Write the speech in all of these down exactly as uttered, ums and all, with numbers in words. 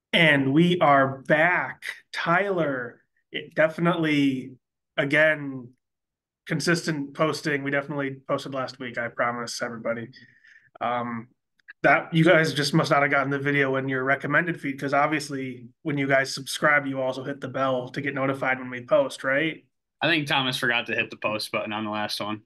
And we are back. Tyler, it definitely, again, consistent posting. We definitely posted last week. I promise everybody. Um, that you guys just must not have gotten the video in your recommended feed because obviously, when you guys subscribe, you also hit the bell to get notified when we post, right? I think Thomas forgot to hit the post button on the last one.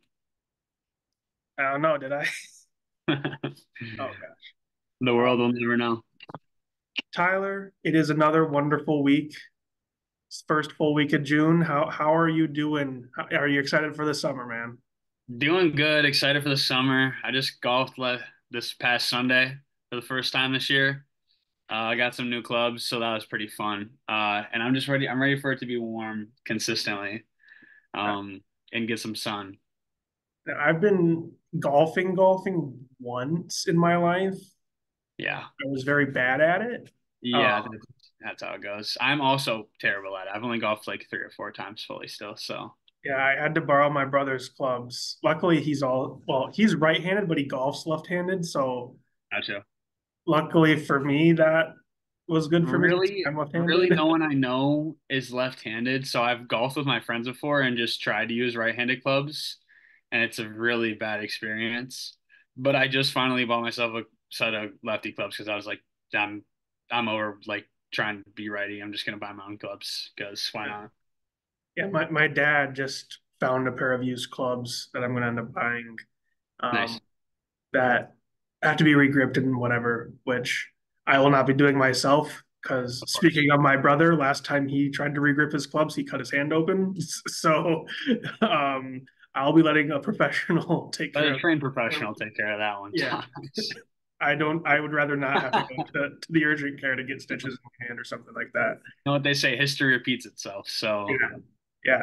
I don't know. Did I? The Oh, gosh. world Um, will never know. Tyler, it is another wonderful week. First full week of June. How how are you doing? Are you excited for the summer, man? Doing good, excited for the summer. I just golfed le this past Sunday for the first time this year. Uh, I got some new clubs, so that was pretty fun. Uh, and I'm just ready. I'm ready for it to be warm consistently, um, and get some sun. I've been golfing, golfing once in my life. Yeah, I was very bad at it. Uh, yeah, that's, that's how it goes. I'm also terrible at it. I've only golfed like three or four times fully still, so yeah, I had to borrow my brother's clubs. Luckily, he's all well, he's right-handed, but he golfs left-handed. So gotcha. luckily for me, that was good for me since Really, I'm really, left-handed. no one I know is left-handed. So I've golfed with my friends before and just tried to use right-handed clubs, and it's a really bad experience. But I just finally bought myself a set of lefty clubs because I was like, I'm, I'm over like trying to be righty. I'm just gonna buy my own clubs because why not? Yeah, my, my dad just found a pair of used clubs that I'm going to end up buying. Um, Nice, that have to be regripped and whatever, which I will not be doing myself. Because of course. speaking of my brother, last time he tried to regrip his clubs, he cut his hand open. So um, I'll be letting a professional take Let care a of trained it. professional take care of that one, Yeah, Thomas. I don't. I would rather not have to go to, to the urgent care to get stitches in my hand or something like that. You know what they say, history repeats itself. So Yeah, yeah.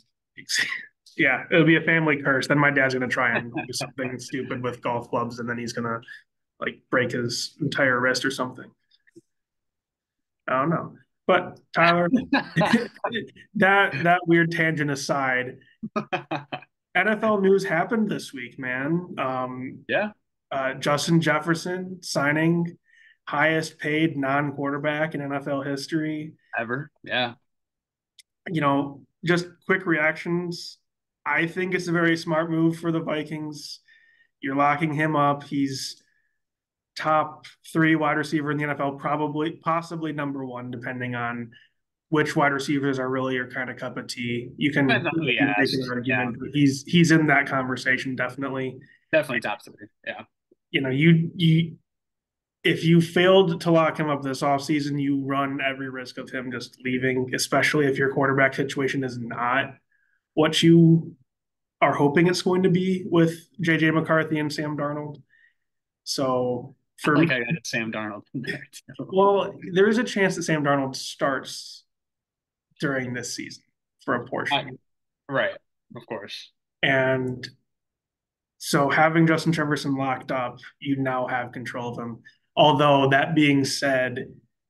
Yeah, it'll be a family curse. Then my dad's gonna try and do something stupid with golf clubs, and then he's gonna like break his entire wrist or something. I don't know. But Tyler, that that weird tangent aside, N F L news happened this week, man. Um, yeah, uh, Justin Jefferson signing highest paid non-quarterback in N F L history. ever. Yeah. You know, just quick reactions. I think it's a very smart move for the Vikings. You're locking him up. He's top three wide receiver in the N F L, probably, possibly number one, depending on which wide receivers are really your kind of cup of tea. You Depends can on who you make an ask. Yeah, argument, but he's he's in that conversation definitely. definitely top three. Yeah. You know, you you if you failed to lock him up this offseason, you run every risk of him just leaving, especially if your quarterback situation is not what you are hoping it's going to be with J J McCarthy and Sam Darnold. So I for like me, I got Sam Darnold in there too. well, there is a chance that Sam Darnold starts during this season for a I, portion. right, of course. And so having Justin Jefferson locked up, you now have control of him. Although that being said,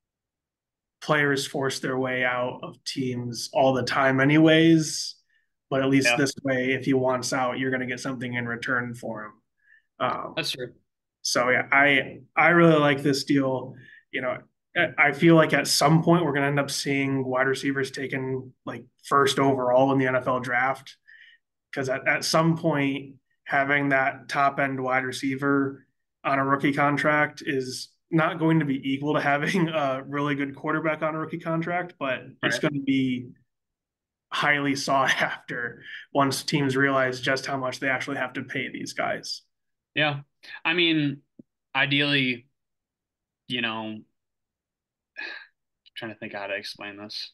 players force their way out of teams all the time, anyways. But at least Yeah, this way, if he wants out, you're going to get something in return for him. Um, that's true. so yeah, I I really like this deal. You know, I feel like at some point we're going to end up seeing wide receivers taken like first overall in the N F L draft because at, at some point having that top end wide receiver on a rookie contract is not going to be equal to having a really good quarterback on a rookie contract, but it's Right. going to be highly sought after once teams realize just how much they actually have to pay these guys. Yeah. I mean, ideally, you know, trying to think how to explain this.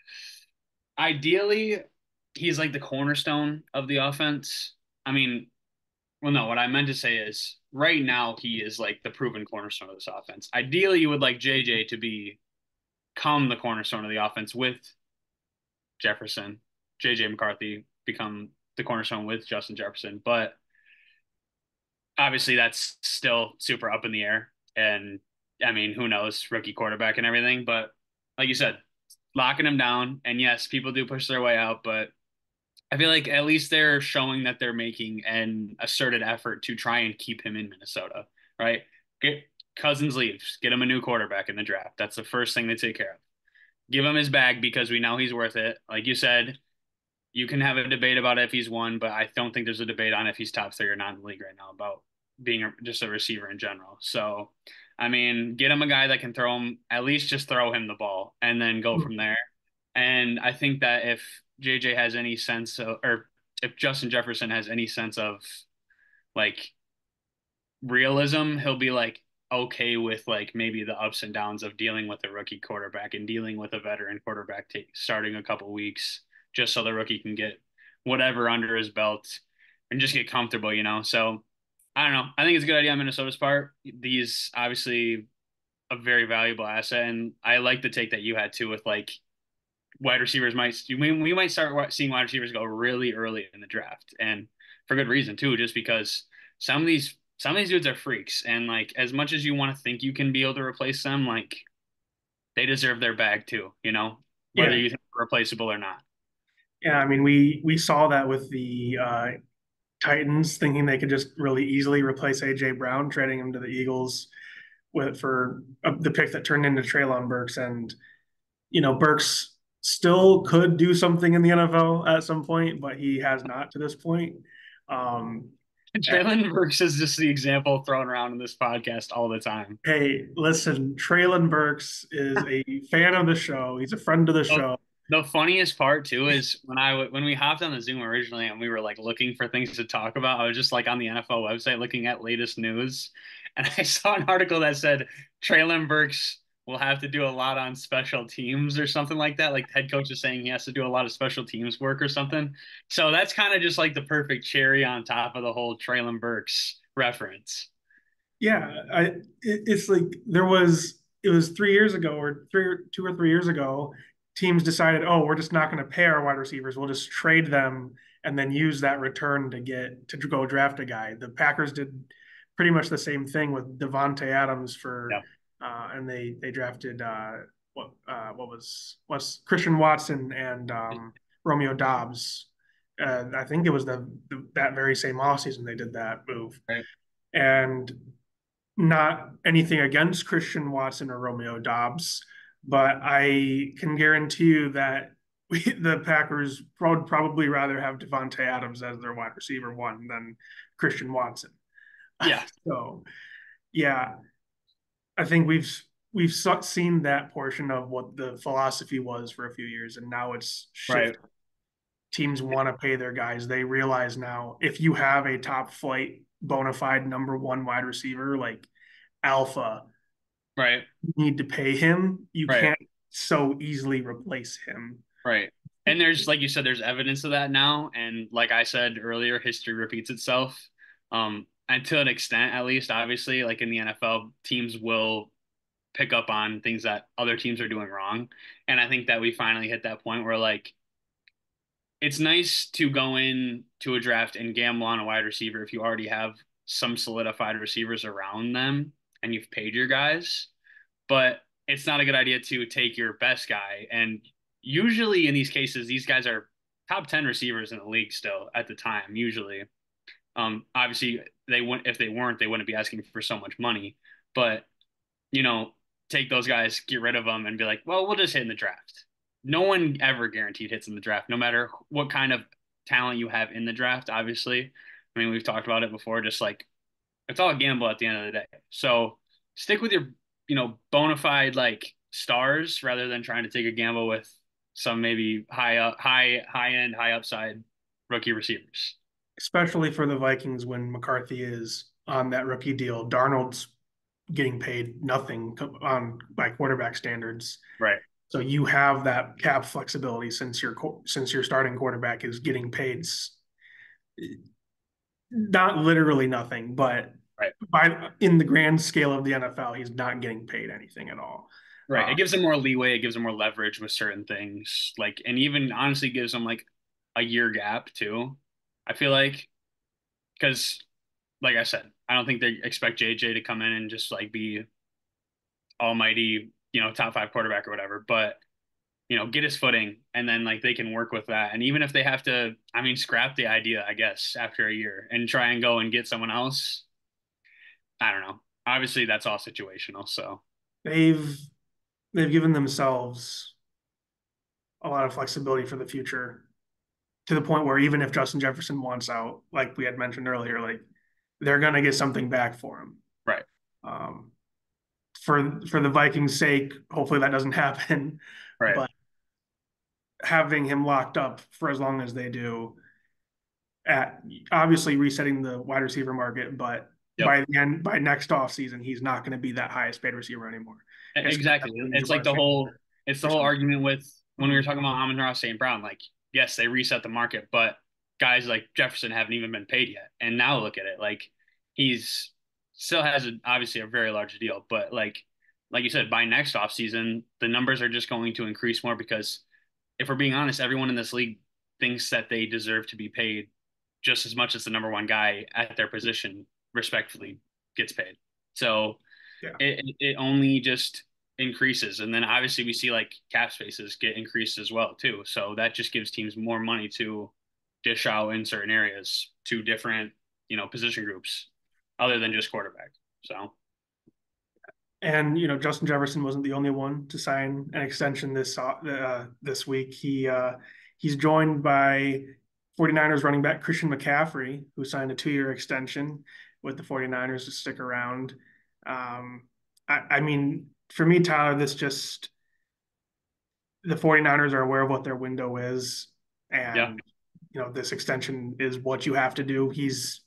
Ideally, he's like the cornerstone of the offense. I mean, well, no, what I meant to say is right now he is like the proven cornerstone of this offense. Ideally, you would like J J to become the cornerstone of the offense with Jefferson, J J McCarthy become the cornerstone with Justin Jefferson. But obviously, that's still super up in the air. And I mean, who knows, rookie quarterback and everything. But like you said, locking him down. And yes, people do push their way out, but I feel like at least they're showing that they're making an asserted effort to try and keep him in Minnesota, right? Cousins leaves, get him a new quarterback in the draft. That's the first thing they take care of. Give him his bag because we know he's worth it. Like you said, you can have a debate about if he's one, but I don't think there's a debate on if he's top three or not in the league right now about being a, just a receiver in general. So, I mean, get him a guy that can throw him, at least just throw him the ball and then go from there. And I think that if J J has any sense of, or if Justin Jefferson has any sense of like realism, he'll be like okay with like maybe the ups and downs of dealing with a rookie quarterback and dealing with a veteran quarterback t- starting a couple weeks just so the rookie can get whatever under his belt and just get comfortable, you know. So I don't know. I think it's a good idea on Minnesota's part. These obviously a very valuable asset, and I like the take that you had too with like wide receivers might we, we might start seeing wide receivers go really early in the draft, and for good reason too, just because some of these some of these dudes are freaks, and like as much as you want to think you can be able to replace them, like they deserve their bag too, you know, whether Yeah. you think they're replaceable or not. Yeah, I mean, we we saw that with the uh, Titans thinking they could just really easily replace A J Brown, trading him to the Eagles with for uh, the pick that turned into Treylon Burks, and you know Burks still could do something in the N F L at some point, but he has not to this point. Um, Treylon Burks is just the example thrown around in this podcast all the time. hey, listen, Treylon Burks is a fan of the show. He's a friend of the Oh, show. the funniest part too is when I when we hopped on the Zoom originally and we were like looking for things to talk about. I was just like on the N F L website looking at latest news, and I saw an article that said Treylon Burks will have to do a lot on special teams or something like that. Like head coach is saying he has to do a lot of special teams work or something. So that's kind of just like the perfect cherry on top of the whole Treylon Burks reference. Yeah, I it, it's like there was it was three years ago or three or two or three years ago, teams decided, oh, we're just not going to pay our wide receivers. We'll just trade them and then use that return to get to go draft a guy. The Packers did pretty much the same thing with Devontae Adams for Yeah. uh, and they they drafted uh, what uh, what was was Christian Watson and um, Romeo Dobbs. Uh, I think it was the, the that very same offseason they did that move. Right. And not anything against Christian Watson or Romeo Dobbs, but I can guarantee you that we, the Packers would probably rather have Devontae Adams as their wide receiver one than Christian Watson. Yeah. So, yeah, I think we've we've seen that portion of what the philosophy was for a few years, and now it's Right. shifted. Teams want to pay their guys. They realize now if you have a top flight, bona fide number one wide receiver like Alpha, Right. you need to pay him. You Right. can't so easily replace him. Right. And there's, like you said, there's evidence of that now. And like I said earlier, history repeats itself. Um, and to an extent, at least, obviously, like in the N F L, teams will pick up on things that other teams are doing wrong. And I think that we finally hit that point where, like, it's nice to go in to a draft and gamble on a wide receiver if you already have some solidified receivers around them and you've paid your guys. But it's not a good idea to take your best guy. And usually in these cases, these guys are top ten receivers in the league still at the time, usually. Um, obviously they wouldn't, if they weren't, they wouldn't be asking for so much money, but you know, take those guys, get rid of them and be like, well, we'll just hit in the draft. No one ever guaranteed hits in the draft, no matter what kind of talent you have in the draft, obviously. I mean, we've talked about it before, just like it's all a gamble at the end of the day. So stick with your, you know, bona fide like stars rather than trying to take a gamble with some maybe high up, high, high end, high upside rookie receivers. Especially for the Vikings when McCarthy is on that rookie deal. Darnold's getting paid nothing on by quarterback standards. Right. So you have that cap flexibility since your since your starting quarterback is getting paid not literally nothing, but right. by in the grand scale of the N F L, he's not getting paid anything at all. Right. Uh, it gives them more leeway. It gives them more leverage with certain things. Like, and even honestly gives them like a year gap too. I feel like, because like I said, I don't think they expect J J to come in and just like be almighty, you know, top five quarterback or whatever. But you know, get his footing and then like they can work with that. And even if they have to, I mean, scrap the idea, I guess, after a year and try and go and get someone else. I don't know. Obviously, that's all situational. So They've they've given themselves a lot of flexibility for the future to the point where even if Justin Jefferson wants out, like we had mentioned earlier, like they're gonna get something back for him. right, Um, for for the Vikings' sake, hopefully that doesn't happen. right, But having him locked up for as long as they do, at obviously resetting the wide receiver market, but yep. by the end by next off season, he's not going to be that highest paid receiver anymore. E- It's going to Exactly. have to be It's like Jabbar the Samuel whole it's the or whole something. argument with when we were Mhm. talking about Amon-Ra Saint Brown. Like, yes, they reset the market, but guys like Jefferson haven't even been paid yet. And now look at it. Like he's still has a, obviously a very large deal, but like like you said, by next offseason, the numbers are just going to increase more because if we're being honest, everyone in this league thinks that they deserve to be paid just as much as the number one guy at their position respectfully gets paid. So Yeah. it it only just increases. And then obviously we see like cap spaces get increased as well too. So that just gives teams more money to dish out in certain areas to different, you know, position groups other than just quarterback. So And you know, Justin Jefferson wasn't the only one to sign an extension this uh, this week. He uh, he's joined by 49ers running back Christian McCaffrey, who signed a two-year extension with the 49ers to stick around. Um, I, I mean, for me, Tyler, this just the 49ers are aware of what their window is, yeah, and you know, this extension is what you have to do. He's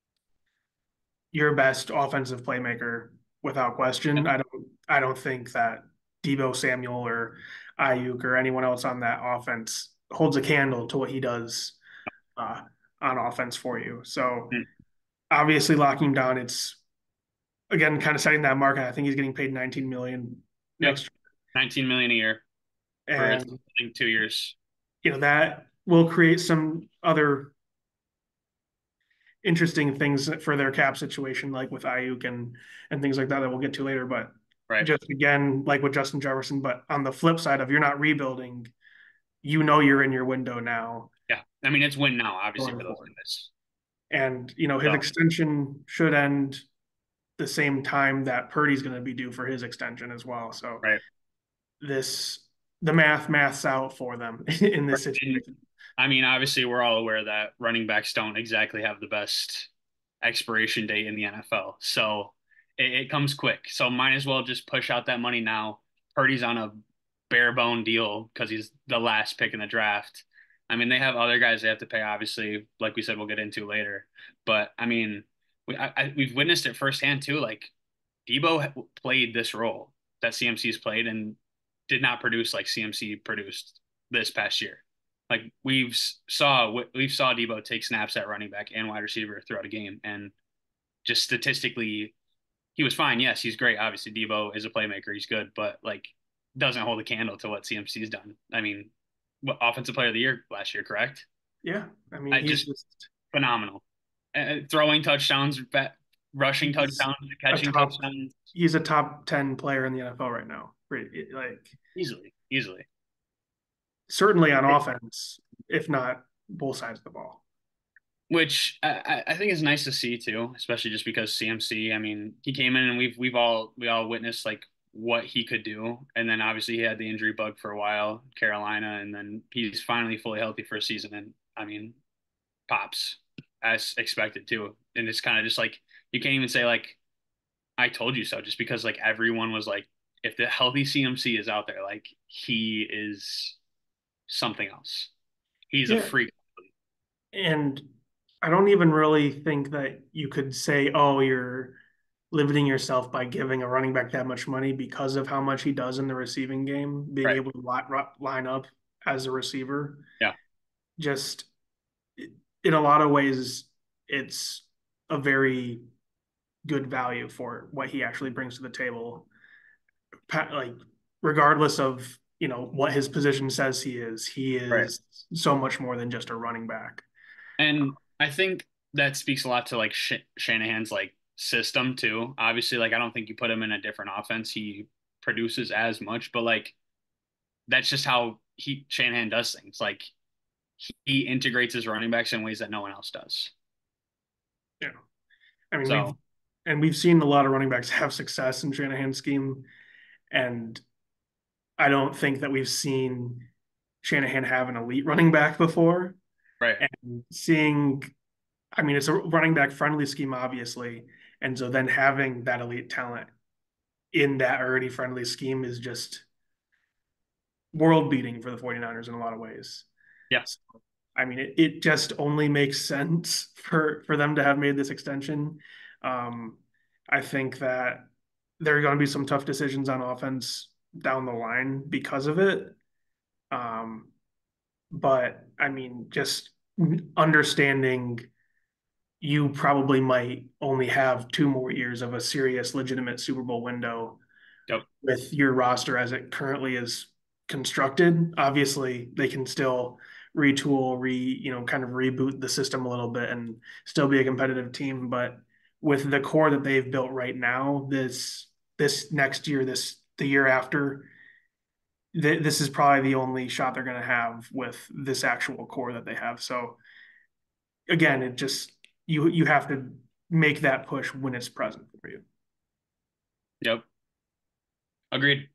your best offensive playmaker without yeah, question. I don't I don't think that Deebo Samuel or Ayuk or anyone else on that offense holds a candle to what he does uh, on offense for you. So mm, obviously locking him down, it's again kind of setting that mark. I think he's getting paid nineteen million yep, next nineteen million a year for I and think two years. you know that will create some other interesting things for their cap situation, like with Ayuk and and things like that that we'll get to later. But Right. just again, like with Justin Jefferson, but on the flip side of you're not rebuilding, you know you're in your window now Yeah. I mean, it's win now, obviously, going for those forward. guys. And you know his So extension should end the same time that Purdy's going to be due for his extension as well. So right. this the math maths out for them in Right. this And situation. I mean, obviously, we're all aware that running backs don't exactly have the best expiration date in the N F L. So it, it comes quick. So might as well just push out that money now. Purdy's on a bare bone deal because he's the last pick in the draft. I mean, they have other guys they have to pay, obviously, like we said, we'll get into later. But I mean, we, I, I, we've witnessed it firsthand too. Like Debo played this role that C M C's played and did not produce like C M C produced this past year. Like we've saw we've saw Debo take snaps at running back and wide receiver throughout a game, and just statistically, he was fine. Yes, he's great. Obviously, Debo is a playmaker; he's good, but like doesn't hold a candle to what C M C's done. I mean, what offensive player of the year last year, correct? Yeah, I mean I he's just just phenomenal. Uh, throwing touchdowns, rushing he's touchdowns, a catching top touchdowns, he's a top ten player in the N F L right now. Like easily, easily. certainly on offense, if not both sides of the ball. Which I, I think is nice to see too, especially just because C M C. I mean, he came in and we've we've all we all witnessed like what he could do, and then obviously he had the injury bug for a while, Carolina, and then he's finally fully healthy for a season, and I mean, pops as expected too, and it's kind of just like you can't even say like I told you so, just because like everyone was like, if the healthy C M C is out there, like he is something else. He's a Yeah, freak. and I don't even really think that you could say, oh, you're limiting yourself by giving a running back that much money because of how much he does in the receiving game, being Right. able to line up as a receiver. Yeah. Just in a lot of ways, it's a very good value for what he actually brings to the table. Like, regardless of you know what his position says he is, he Right. is so much more than just a running back. And I think that speaks a lot to like Sh Shanahan's like system too. Obviously, like I don't think you put him in a different offense, he produces as much, but like that's just how he Shanahan does things. Like he integrates his running backs in ways that no one else does. Yeah, I mean we've So and we've seen a lot of running backs have success in Shanahan's scheme, and I don't think that we've seen Shanahan have an elite running back before. Right. And seeing, I mean, it's a running back friendly scheme, obviously. And so then having that elite talent in that already friendly scheme is just world beating for the 49ers in a lot of ways. Yeah. So, I mean, it, it just only makes sense for, for them to have made this extension. Um, I think that there are going to be some tough decisions on offense down the line because of it. Um, but I mean, just understanding you probably might only have two more years of a serious, legitimate Super Bowl window Yep. with your roster as it currently is constructed. Obviously, they can still retool, re you know, kind of reboot the system a little bit and still be a competitive team. But with the core that they've built right now, this this next year, this the year after, th- this is probably the only shot they're going to have with this actual core that they have. So again, it just you you have to make that push when it's present for you. Yep. Agreed.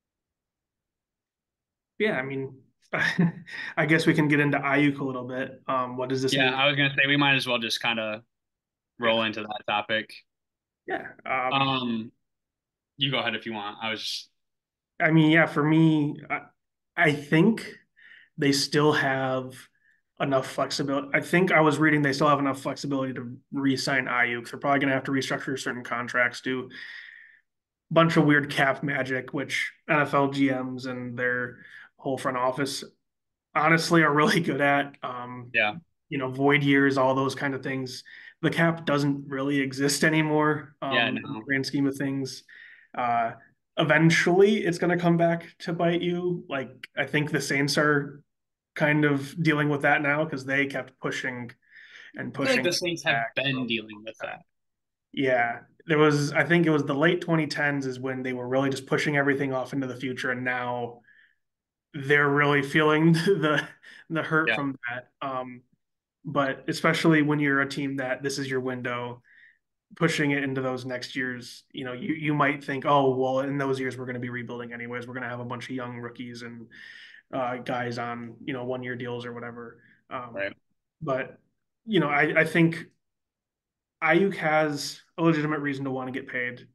Yeah, I mean, I guess we can get into Ayuk a little bit. Um, what does this Yeah, mean? I was gonna say we might as well just kind of Yeah, roll into that topic. yeah. Um, Um, you go ahead if you want. I was just, I mean, yeah. For me, I, I think they still have enough flexibility. I think I was reading they still have enough flexibility to re-sign Ayuk. They're probably going to have to restructure certain contracts, do a bunch of weird cap magic, which N F L G Ms and their whole front office honestly are really good at. Um, yeah, you know, void years, all those kind of things. The cap doesn't really exist anymore yeah, um, in the no, grand scheme of things. Uh, eventually, it's going to come back to bite you. Like, I think the Saints are kind of dealing with that now because they kept pushing and I feel like pushing the Saints have back for a been long dealing with time. that. Yeah, there was, I think it was the late twenty tens is when they were really just pushing everything off into the future. And now they're really feeling the, the hurt Yeah, from that. Um, but especially when you're a team that this is your window, pushing it into those next years, you know, you, you might think, oh, well, in those years, we're going to be rebuilding anyways. We're going to have a bunch of young rookies and uh, guys on, you know, one year deals or whatever. Um, right. but, you know, I, I think Ayuk has a legitimate reason to want to get paid.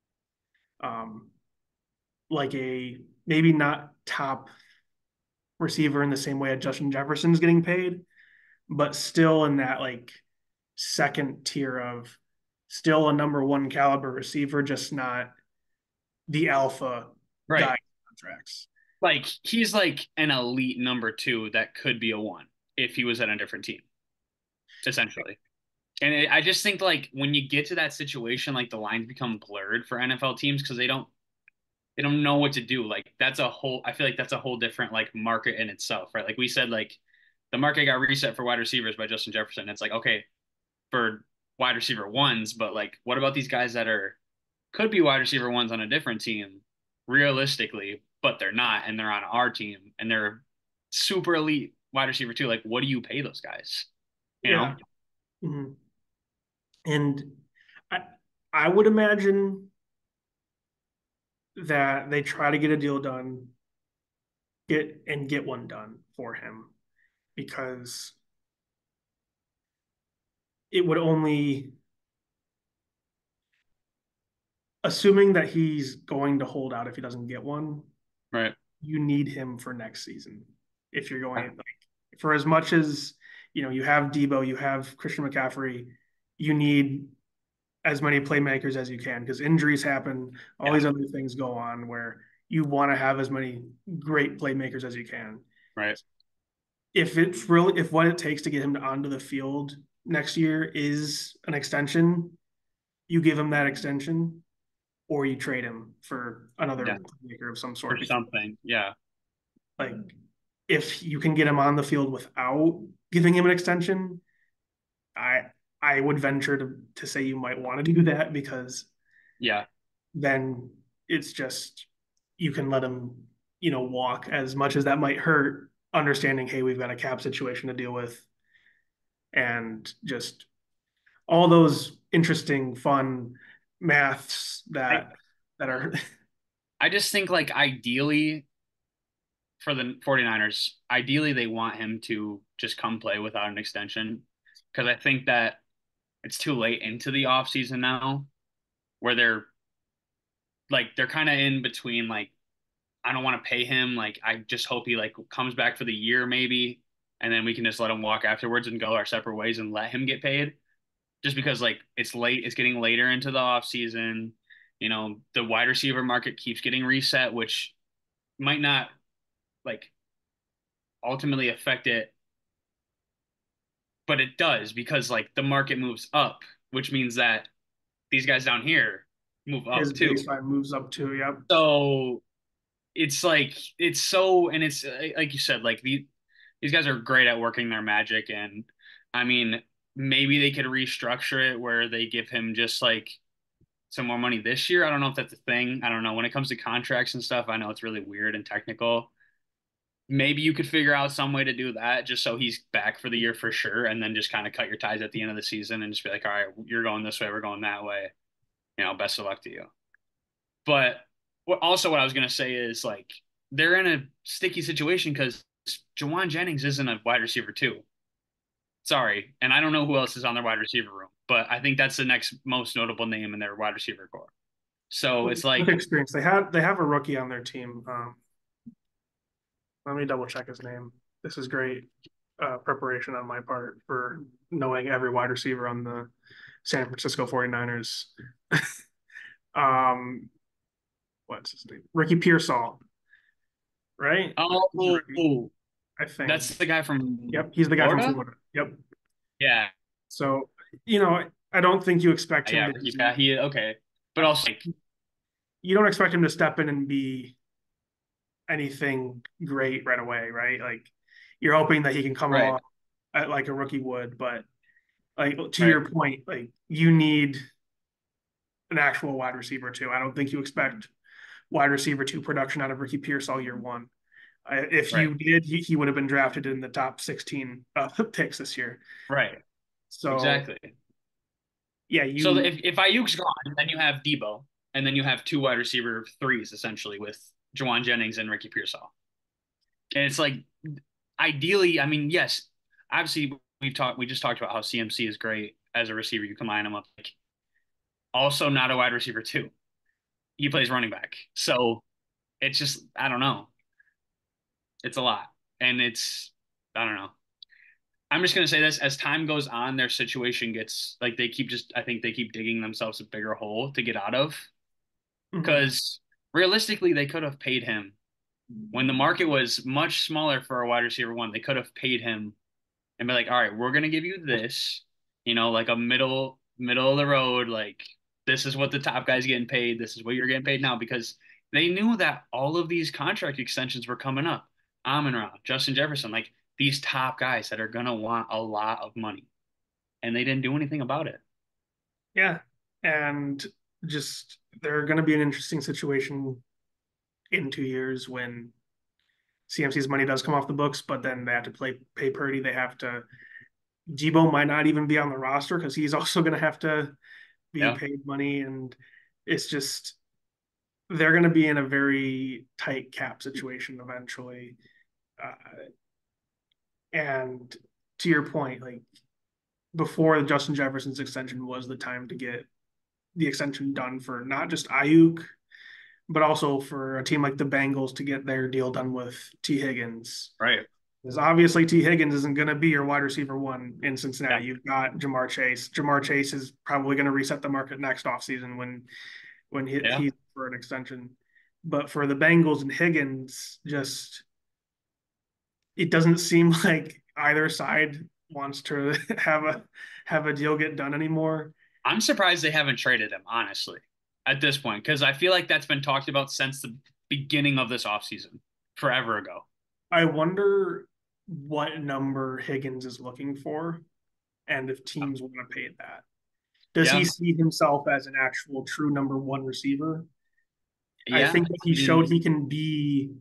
Um, like a maybe not top receiver in the same way that Justin Jefferson's getting paid, but still in that like second tier of still a number one caliber receiver, just not the alpha Right. guy contracts. Like he's like an elite number two that could be a one if he was at a different team, essentially. And it, I just think like when you get to that situation, like the lines become blurred for N F L teams because they don't they don't know what to do. Like that's a whole I feel like that's a whole different like market in itself, right? Like we said, like the market got reset for wide receivers by Justin Jefferson. It's like, okay, for wide receiver ones, but like what about these guys that are could be wide receiver ones on a different team, realistically, but they're not, and they're on our team and they're super elite wide receiver too. Like, what do you pay those guys? You know? Yeah. Mhm. And I I would imagine that they try to get a deal done, get and get one done for him because it would only assuming that he's going to hold out if he doesn't get one, Right. you need him for next season. If you're going like for as much as you know, you have Debo, you have Christian McCaffrey, you need as many playmakers as you can because injuries happen, all Yeah. these other things go on where you want to have as many great playmakers as you can. Right. If it's really if what it takes to get him onto the field next year is an extension, you give him that extension or you trade him for Yeah. another playmaker of some For sort. Because something. Yeah. like if you can get him on the field without giving him an extension, I I would venture to to say you might want to do that because Yeah. then it's just you can let him, you know, walk as much as that might hurt, understanding, hey, we've got a cap situation to deal with, and just all those interesting, fun maths I that that are I just think like ideally for the 49ers, ideally they want him to just come play without an extension because I think that it's too late into the offseason now where they're like they're kind of in between like I don't want to pay him like I just hope he like comes back for the year maybe and then we can just let him walk afterwards and go our separate ways and let him get paid just because like it's late it's getting later into the offseason. You know, the wide receiver market keeps getting reset, which might not like ultimately affect it, but it does because like the market moves up, which means that these guys down here move his up too. baseline moves up to. Yep. So it's like it's so and it's like you said, like the, these guys are great at working their magic, and I mean maybe they could restructure it where they give him just like some more money this year. I don't know if that's a thing. I don't know. When it comes to contracts and stuff, I know it's really weird and technical. Maybe you could figure out some way to do that just so he's back for the year for sure, and then just kind of cut your ties at the end of the season and just be like, all right, you're going this way, we're going that way. You know, best of luck to you. But what also what I was gonna say is like they're in a sticky situation because Jawan Jennings isn't a wide receiver too. Sorry, and I don't know who else is on their wide receiver room, but I think that's the next most notable name in their wide receiver core. So it's With like, experience, they had they have a rookie on their team. Um, let me double check his name. This is great uh, preparation on my part for knowing every wide receiver on the San Francisco 49ers. um, what's his name? Ricky Pearsall, right? He's a rookie, oh, I think. that's the guy from Yep, he's the guy from Florida. Florida. Yep. Yeah, So, you know, I don't think you expect him yeah, to Ricky. do, Yeah, he okay, but also like, you don't expect him to step in and be anything great right away, right? Like you're hoping that he can come right, along at like a rookie would, but like to right, your point, like you need an actual wide receiver too. I don't think you expect wide receiver two production out of Ricky Pierce all year one. Uh, if right, you did, he, he would have been drafted in the top sixteen uh, picks this year. right, So exactly. yeah, So you if if Ayuk's gone, then you have Debo, and then you have two wide receiver threes essentially with Jawan Jennings and Ricky Pearsall. And it's like ideally, I mean, yes, obviously we've talked we just talked about how C M C is great as a receiver. You can line him up. Like, also not a wide receiver too. He plays running back. So it's just I don't know. It's a lot. And it's I don't know. I'm just gonna say this as time goes on, their situation gets like they keep just I think they keep digging themselves a bigger hole to get out of. mhm. Because realistically, they could have paid him when the market was much smaller for a wide receiver one. They could have paid him and be like, all right, we're gonna give you this, you know, like a middle middle of the road, like this is what the top guy's getting paid, this is what you're getting paid now, because they knew that all of these contract extensions were coming up. Amon Ra, Justin Jefferson, like these top guys that are gonna want a lot of money, and they didn't do anything about it. Yeah, and just they're going to be an interesting situation in two years when C M C's money does come off the books, but then they have to play pay Purdy. They have to. Debo might not even be on the roster because he's also going to have to be Yeah, paid money, and it's just they're going to be in a very tight cap situation eventually. Uh, and to your point, like before Justin Jefferson's extension was the time to get the extension done for not just Ayuk, but also for a team like the Bengals to get their deal done with T. Higgins. right. Because obviously T. Higgins isn't going to be your wide receiver one in Yeah, Cincinnati. You've got Jamar Chase. Jamar Chase is probably going to reset the market next offseason when when he, yeah. he's for an extension. But for the Bengals and Higgins, just it doesn't seem like either side wants to have a have a deal get done anymore. I'm surprised they haven't traded him, honestly, at this point, because I feel like that's been talked about since the beginning of this offseason, forever ago. I wonder what number Higgins is looking for and if teams want to pay that. Does he Yeah, see himself as an actual true number one receiver? I yeah. think that he I showed mean, he can be.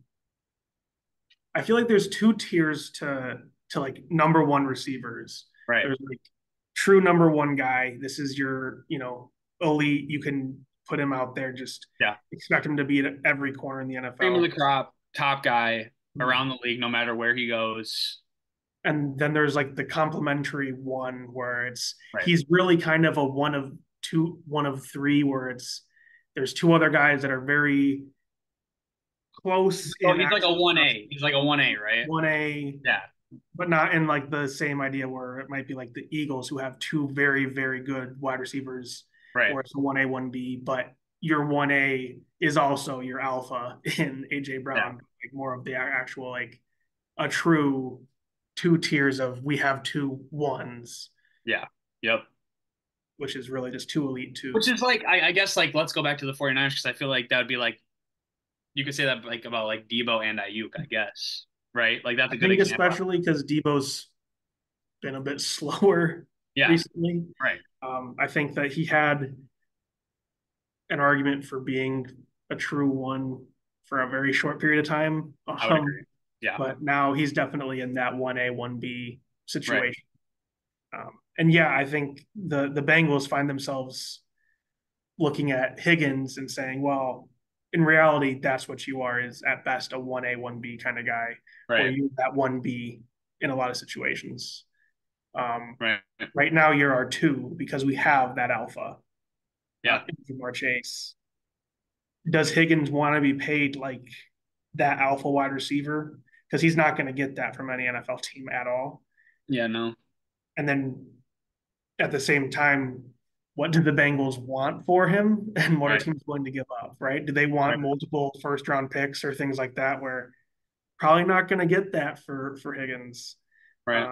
I feel like there's two tiers to to like number one receivers. right. There's like true number one guy. This is your, you know, elite. You can put him out there. Just Yeah. expect him to be at every corner in the Cream of the N F L. crop, top guy Mhm. around the league, no matter where he goes. And then there's like the complementary one where it's Right. he's really kind of a one of two, one of three, where it's there's two other guys that are very close Oh, in he's like a actual one A. He's like a one A, right? one A, Yeah. but not in like the same idea where it might be like the Eagles who have two very, very good wide receivers, Right. where it's a one A, one B, but your one A is also your alpha in A J Yeah. Brown, like more of the actual, like a true two tiers of we have two ones, Yeah. Yep. which is really just two elite Which twos. is like, I, I guess, like, let's go back to the 49ers because I feel like that would be like, you could say that like about like Debo and Ayuk, I guess. Right? Like, that's I a good think example. especially because Debo's been a bit slower Yeah. recently. Right. Um, I think that he had an argument for being a true one for a very short period of time. I would Um, agree. Yeah. but now he's definitely in that one A, one B Right. situation. Um, and yeah, I think the the Bengals find themselves looking at Higgins and saying, well, in reality, that's what you are, is at best a one A, one B kind of guy, where Right. you're that one B in a lot of situations. Um, Right. right now, you're our two because we have that alpha, uh, Yeah. in Ja'Marr Chase. Does Higgins want to be paid like that alpha wide receiver? Because he's not going to get that from any N F L team at all. Yeah. No. And then at the same time, what do the Bengals want for him, and what are Right. teams willing to give up? Right? Do they want Right. multiple first round picks or things like that? Where probably not going to get that for for Higgins. Right. Uh,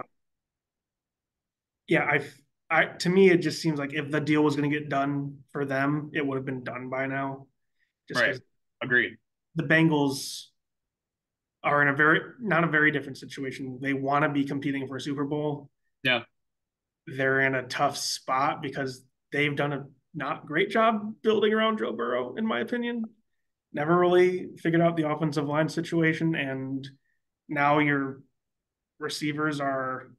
yeah, I, I to me it just seems like if the deal was going to get done for them, it would have been done by now. Just Right. because Agreed. the Bengals are in a very not a very different situation. They want to be competing for a Super Bowl. Yeah. They're in a tough spot because they've done a not great job building around Joe Burrow, in my opinion. Never really figured out the offensive line situation, and now your receivers are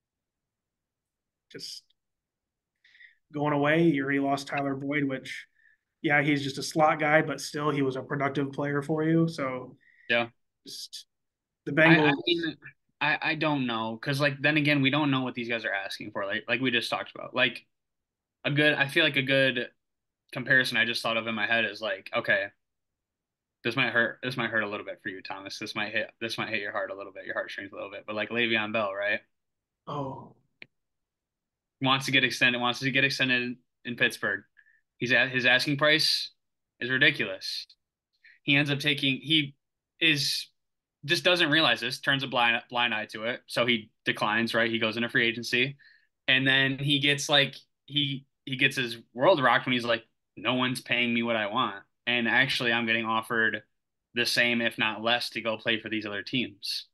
just going away. You already lost Tyler Boyd, which, yeah, he's just a slot guy, but still, he was a productive player for you. So, Yeah. just the I, I Bengals. mean, I, I don't know because like then again we don't know what these guys are asking for like like we just talked about like a good I feel like a good comparison I just thought of in my head is like okay this might hurt this might hurt a little bit for you Thomas this might hit this might hit your heart a little bit your heartstrings a little bit but like Le'Veon Bell right Oh, wants to get extended wants to get extended in Pittsburgh he's at his asking price is ridiculous he ends up taking he is just doesn't realize this, turns a blind blind eye to it. So he declines, right? He goes into free agency. And then he gets like he he gets his world rocked when he's like, no one's paying me what I want. And actually I'm getting offered the same, if not less, to go play for these other teams.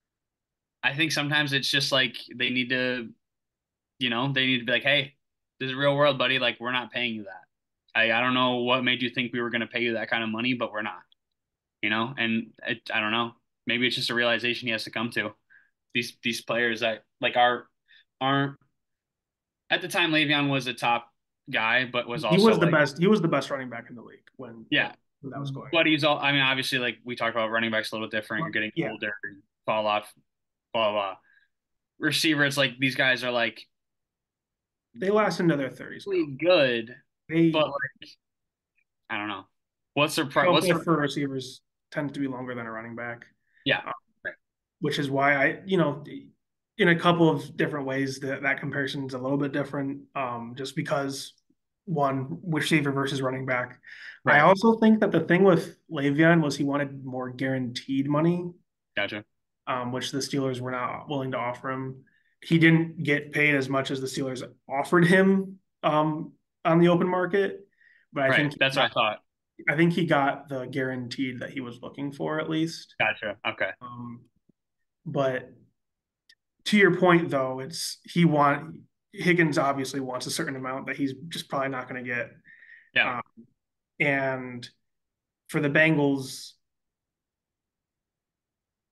I think sometimes it's just like they need to, you know, they need to be like, hey, this is real world, buddy. Like, we're not paying you that. I, I don't know what made you think we were going to pay you that kind of money, but we're not, you know? And it, I don't know. Maybe it's just a realization he has to come to. These these players that like are aren't at the time Le'Veon was a top guy, but was he also was the like best. He was the best running back in the league when when, yeah. when that was going But on. he's all I mean, obviously like we talked about running backs a little different. You're Well, getting yeah, older, fall off, blah blah. blah. Receivers like these guys are like they last into their thirties now. really good, but They like I don't know. What's their pri shelf what's life their for receivers tends to be longer than a running back, yeah. uh, Right. which is why I, you know, in a couple of different ways that that comparison is a little bit different. Um, just because one receiver versus running back. I Right. also think that the thing with Le'Veon was he wanted more guaranteed money, Gotcha. um, which the Steelers were not willing to offer him. He didn't get paid as much as the Steelers offered him, um, on the open market, but I Right. think he That's what got, I thought. I think he got the guaranteed that he was looking for at least. Gotcha. Okay. Um, but to your point, though, it's he want Higgins obviously wants a certain amount that he's just probably not going to get. Yeah. Um, and for the Bengals,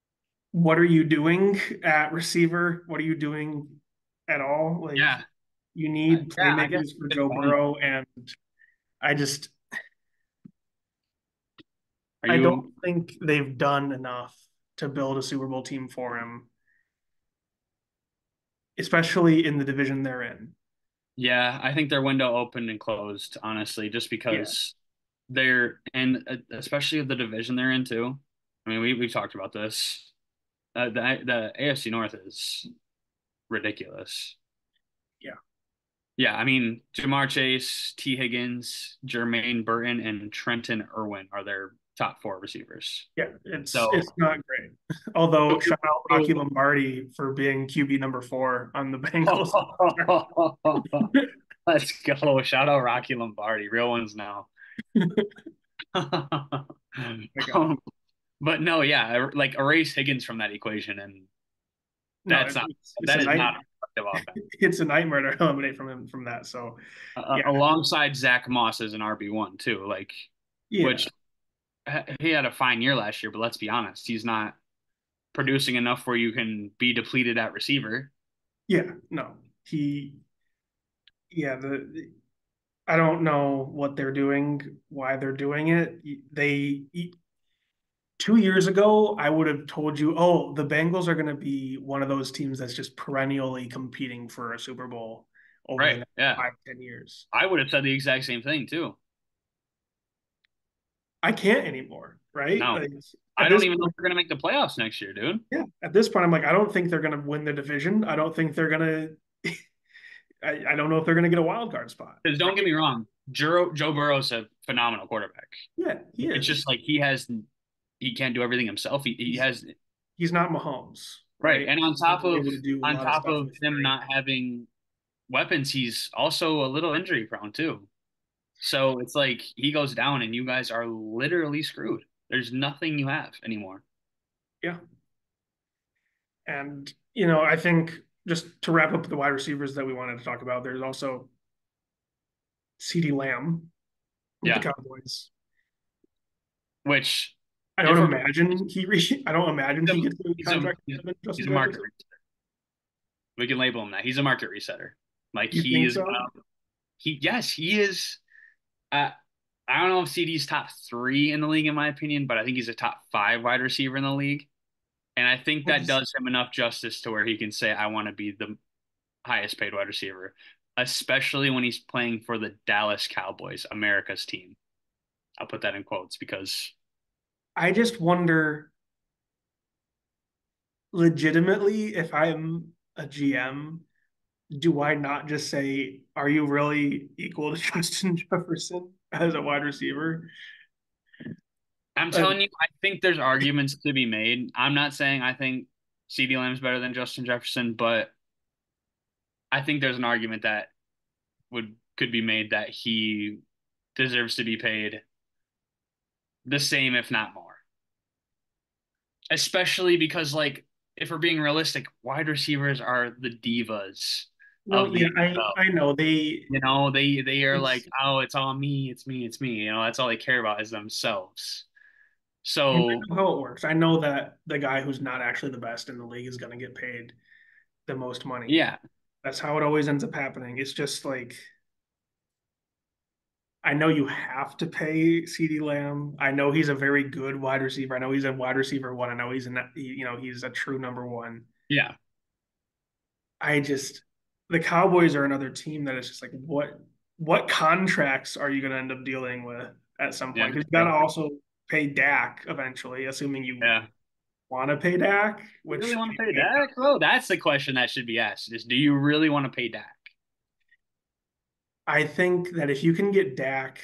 what are you doing at receiver? What are you doing at all? Like, Yeah. You Uh, need yeah, I guess playmakers for good Joe point. Burrow, and I just Are I don't you? think they've done enough to build a Super Bowl team for him, especially in the division they're in. Yeah, I think their window opened and closed, honestly, just Yeah, because they're and uh, especially the division they're in too. I mean, we we've talked about this. Uh, the the A F C North is ridiculous. yeah. Yeah, I mean, Jamar Chase, T. Higgins, Jermaine Burton, and Trenton Irwin are their top four receivers. Yeah, it's So, it's not great. Although shout out Rocky Lombardi for being Q B number four on the Bengals. let's go. Shout out Rocky Lombardi. Real ones now. My God. Um, but no, yeah, er- like erase Higgins from that equation, and No, that's it, not it's it's a that is night not a productive offense. it's a nightmare to eliminate from him from that. So Uh, yeah, alongside Zach Moss as an R B one too, like yeah, which he had a fine year last year, but let's be honest, he's not producing enough where you can be depleted at receiver. yeah. No, he yeah, the I don't know what they're doing, why they're doing it. They two years ago, I would have told you, oh, the Bengals are going to be one of those teams that's just perennially competing for a Super Bowl over the Right. next Yeah. five, ten years. I would have said the exact same thing too. I can't anymore, right? No, Like, I at don't this even know point, if we're gonna make the playoffs next year, dude. yeah, at this point, I'm like, I don't think they're going to win the division. I don't think they're going to. I, I don't know if they're going to get a wild card spot. Because don't get Right? me wrong, Joe Joe Burrow's a phenomenal quarterback. Yeah, he It's is. just like he has he can't do everything himself. He he He's has he's not Mahomes, right, right? and on He's not top of able to do a on lot of top stuff of with him three. not having weapons, he's also a little injury prone too. So it's like he goes down and you guys are literally screwed. There's nothing you have anymore. Yeah, and you know, I think just to wrap up the wide receivers that we wanted to talk about, there's also CeeDee Lamb with the Yeah, Cowboys. which I don't if we're imagine he re- I don't imagine he's he a gets a he's a, contract he's than Justin a market Jefferson. resetter. We can label him that. He's a market resetter. Like You he think is so? uh, he yes, he is uh, I don't know if C D's top three in the league in my opinion, but I think he's a top five wide receiver in the league. And I think I that just does him enough justice to where he can say, I want to be the highest paid wide receiver, especially when he's playing for the Dallas Cowboys, America's team. I'll put that in quotes because I just wonder legitimately if I'm a G M, do I not just say, are you really equal to Justin Jefferson as a wide receiver? I'm Like, telling you, I think there's arguments to be made. I'm not saying I think CeeDee Lamb's better than Justin Jefferson, but I think there's an argument that would could be made that he deserves to be paid the same, if not more. Especially because, like, if we're being realistic, wide receivers are the divas no, of the yeah, I N F L. I know they You know, they they are like, it's oh, it's all me, it's me, it's me. You know, that's all they care about is themselves. I mean, So I know how it works. I know that the guy who's not actually the best in the league is going to get paid the most money. yeah, That's how it always ends up happening. It's just like I know you have to pay CeeDee Lamb. I know he's a very good wide receiver. I know he's a wide receiver one. I know he's a you know he's a true number one. yeah, I just the Cowboys are another team that is just like what what contracts are you going to end up dealing with at some yeah, point? Because you got to true. also pay Dak eventually, assuming you Yeah. want to pay Dak, You really which want to pay Dak? Well, that's the question that should be asked. Is do you really want to pay Dak? I think that if you can get Dak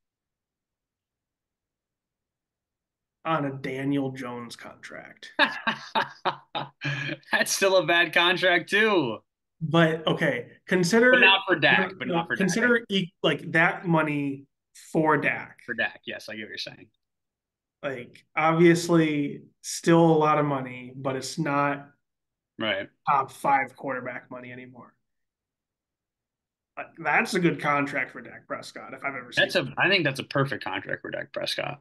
on a Daniel Jones contract. That's still a bad contract too. But okay, But not consider for no, Dak, but no, not for Dak. consider e- like that money for Dak. For Dak, yes, I get what you're saying. Like obviously still a lot of money, but it's not Right. top five quarterback money anymore. Like, that's a good contract for Dak Prescott if I've ever seen That's one. a I think that's a perfect contract for Dak Prescott.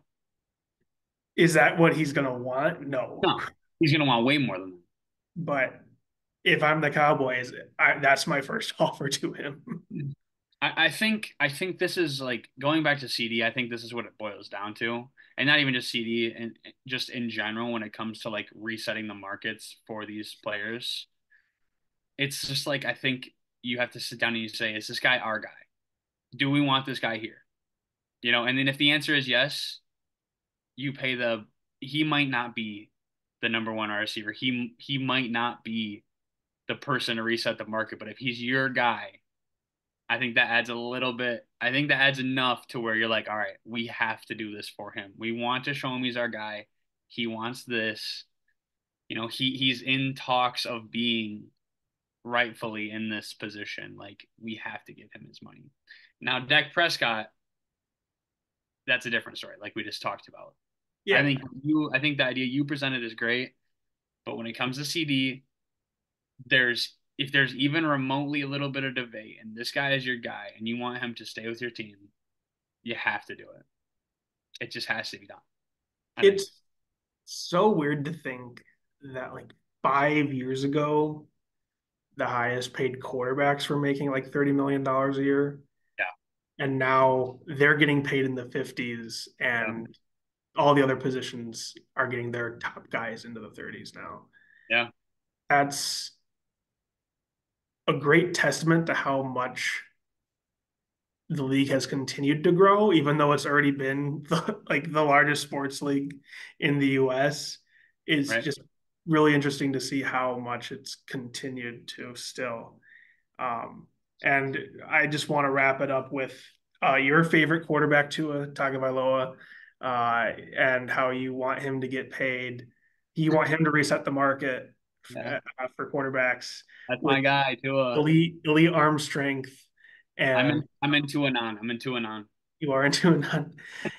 Is that what he's gonna want? No. No, he's gonna want way more than that. But if I'm the Cowboys, I, that's my first offer to him. I, I think I think this is like going back to C D. I think this is what it boils down to, and not even just C D, and just in general when it comes to like resetting the markets for these players. It's just like I think you have to sit down and you say, is this guy our guy? Do we want this guy here? You know, and then if the answer is yes, you pay the. He might not be the number one receiver. He he might not be the person to reset the market, but if he's your guy, I think that adds a little bit. I think that adds enough to where you're like, all right, we have to do this for him. We want to show him he's our guy. He wants this. You know, he he's in talks of being rightfully in this position. Like we have to give him his money. Now, Dak Prescott, that's a different story, like we just talked about. I Yeah, think you I think the idea you presented is great, but when it comes to C D, there's if there's even remotely a little bit of debate and this guy is your guy and you want him to stay with your team, you have to do it. It just has to be done. I think. it's so weird to think that like five years ago, the highest paid quarterbacks were making like thirty million dollars a year. Yeah. And now they're getting paid in the fifties, Yeah. and all the other positions are getting their top guys into the thirties now. Yeah. That's a great testament to how much the league has continued to grow, even though it's already been the, like the largest sports league in the U S. It's Right. just really interesting to see how much it's continued to still. Um, and I just want to wrap it up with uh, your favorite quarterback, Tua Tagovailoa, uh, and how you want him to get paid. You want him to reset the market Yeah. uh, for quarterbacks That's with my guy, Tua. elite elite arm strength, I'm and in I'm into Anon. I'm into Anon. you are into none.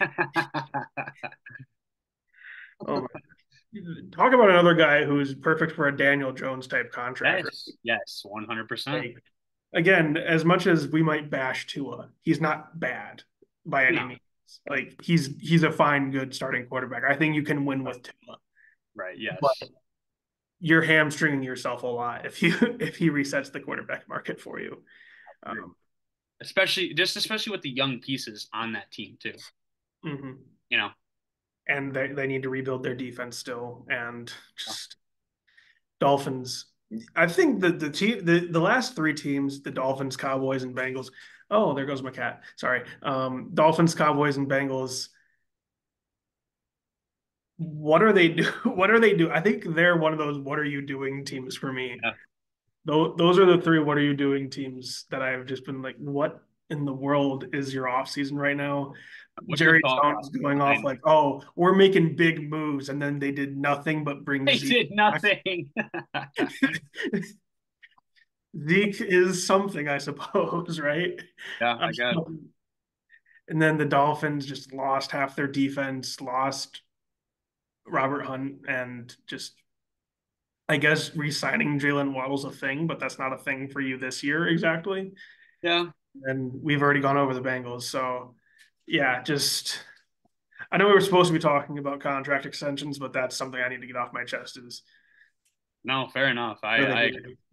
Oh my. Talk about another guy who's perfect for a Daniel Jones type contract. Yes. Yes. one hundred percent. Like again, as much as we might bash Tua, he's not bad by any No. means. Like he's he's a fine, good starting quarterback. I think you can win with Tua, Right. but Yes. you're hamstringing yourself a lot if you if he resets the quarterback market for you. Agreed. Um, Especially just especially with the young pieces on that team too. mhm. You know. And they, they need to rebuild their defense still. And just Dolphins. I think the the team the, the last three teams, the Dolphins, Cowboys, and Bengals. Oh, there goes my cat. Sorry. Um, Dolphins, Cowboys, and Bengals. What are they do? What are they do? I think they're one of those "What are you doing" teams for me. Yeah. Those those are the three "What are you doing" teams that I've just been like, what in the world is your off season right now? What's your Jerry thought Jones process going off behind like, oh, we're making big moves, and then they did nothing but bring They Zeke did back. nothing. Zeke is something, I suppose, right? Yeah, I got. Um, and then the Dolphins just lost half their defense, lost Robert Hunt, and just I guess re-signing Jalen Waddle's a thing, but that's not a thing for you this year exactly. Yeah. And we've already gone over the Bengals, so yeah, just I know we were supposed to be talking about contract extensions, but that's something I need to get off my chest. Is No, fair enough. I what are they I agree. doing?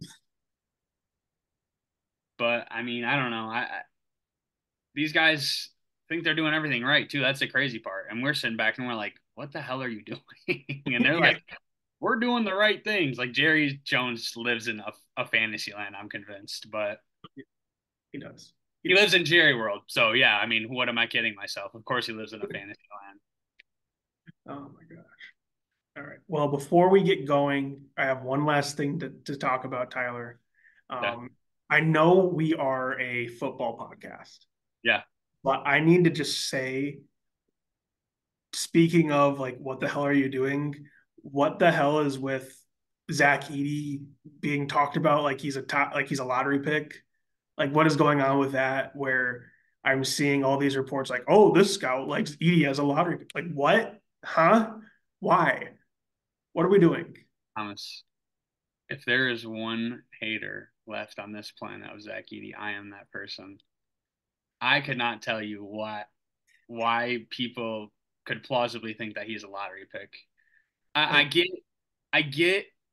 But I mean, I don't know. I, I these guys think they're doing everything right too. That's the crazy part. And we're sitting back and we're like, what the hell are you doing? And they're Yeah, like, we're doing the right things. Like Jerry Jones lives in a, a fantasy land, I'm convinced. But he does. He he lives does. in Jerry world. So yeah, I mean, what am I kidding myself? Of course he lives in a fantasy land. Oh my gosh. All right. Well, before we get going, I have one last thing to, to talk about, Tyler. Yeah. Um, I know we are a football podcast, Yeah. but I need to just say, speaking of like, what the hell are you doing? What the hell is with Zach Edey being talked about like he's a top, like he's a lottery pick? Like, what is going on with that? Where I'm seeing all these reports like, oh, this scout likes Edey as a lottery pick. Like, what? Huh? Why? What are we doing? Thomas, if there is one hater left on this planet of Zach Edey, I am that person. I could not tell you what why people could plausibly think that he's a lottery pick. I, I Like, get I get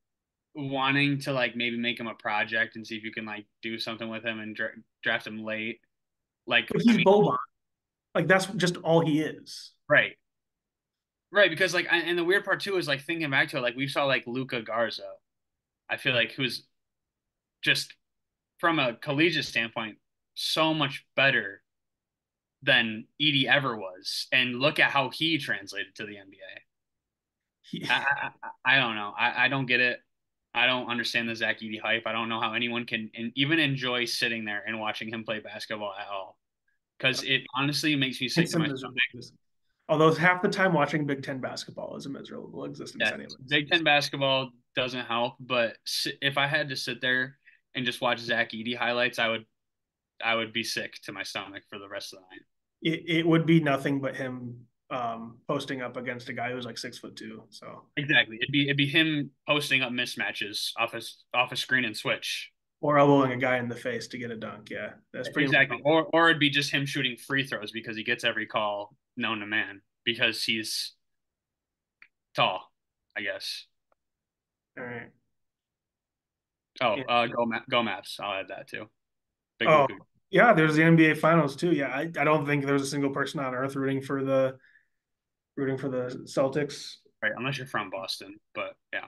wanting to like maybe make him a project and see if you can like do something with him and dra- draft him late. Like, But I he's mean, Boban. Like that's just all he is. right, right, because like, and the weird part too is like thinking back to it, like we saw like Luca Garza. I feel like who's just from a collegiate standpoint so much better than Edie ever was, and look at how he translated to the N B A. He, I, I, I don't know. I, I don't get it. I don't understand the Zach Edey hype. I don't know how anyone can in, even enjoy sitting there and watching him play basketball at all. Because it honestly makes me sick it's to a my miserable stomach. existence. Although half the time watching Big Ten basketball is a miserable existence, Yeah, anyways. Big Ten basketball doesn't help. But if I had to sit there and just watch Zach Edey highlights, I would I would be sick to my stomach for the rest of the night. It, it would be nothing but him um, posting up against a guy who's like six foot two. So Exactly. It'd be it'd be him posting up mismatches off a off a screen and switch. or elbowing a guy in the face to get a dunk. Yeah, that's pretty much. Exactly. Or or it'd be just him shooting free throws because he gets every call known to man because he's tall, I guess. All right. Oh, Yeah. uh, go Ma- go Maps. I'll add that too. Big Oh, Luka. yeah. There's the N B A Finals too. Yeah, I, I don't think there's a single person on earth rooting for the rooting for the Celtics. Right, unless you're from Boston, but yeah.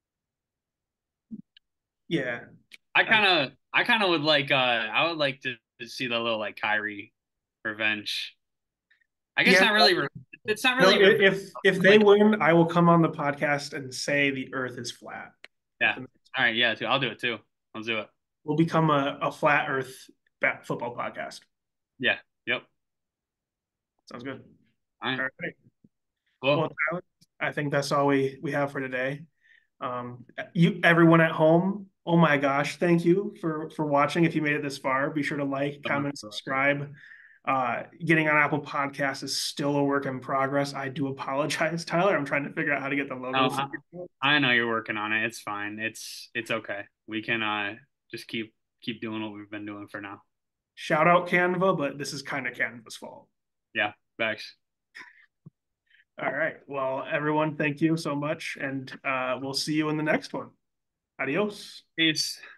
Yeah, I I, kind of I kind of would like uh I would like to, to see the little like Kyrie revenge. I guess yeah. not really re- it's not No, really revenge, if if they like win, I will come on the podcast and say the Earth is flat. yeah. All right, yeah, too. I'll do it too. I'll do it. We'll become a, a flat Earth football podcast. Yeah. Yep. Sounds good. All All right. right. Cool. Well, Tyler, I think that's all we we have for today. Um, you, everyone at home, oh my gosh, thank you for for watching. If you made it this far, be sure to like, So much comment, for subscribe. Uh, getting on Apple Podcasts is still a work in progress. I do apologize, Tyler. I'm trying to figure out how to get the logo Oh, I, figured out. I know you're working on it. It's fine. It's it's okay. We can uh just keep keep doing what we've been doing for now. Shout out Canva, but this is kind of Canva's fault. Yeah, thanks. All right. Well, everyone, thank you so much, and uh, we'll see you in the next one. Adios. Peace.